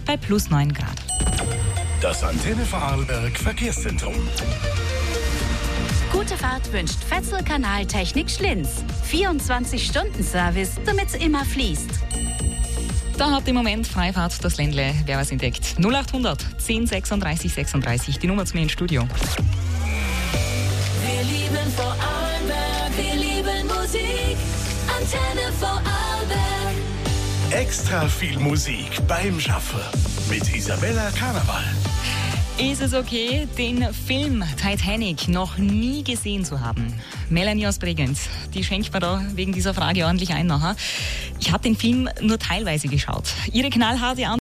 bei plus 9 Grad. Das Antenne Vorarlberg Verkehrszentrum. Gute Fahrt wünscht Fetzel Kanaltechnik Schlinz. 24-Stunden-Service, damit's immer fließt. Da hat im Moment Freifahrt das Ländle, wer was entdeckt. 0800 10 36 36, die Nummer zu mir ins Studio. Wir lieben Vorarlberg, wir lieben Musik. Antenne Vorarlberg. Extra viel Musik beim Schaffen mit Isabella Karneval. Ist es okay, den Film Titanic noch nie gesehen zu haben? Melanie aus Bregenz, die schenkt mir da wegen dieser Frage ordentlich ein nachher. Ich habe den Film nur teilweise geschaut. Ihre knallharte Antwort: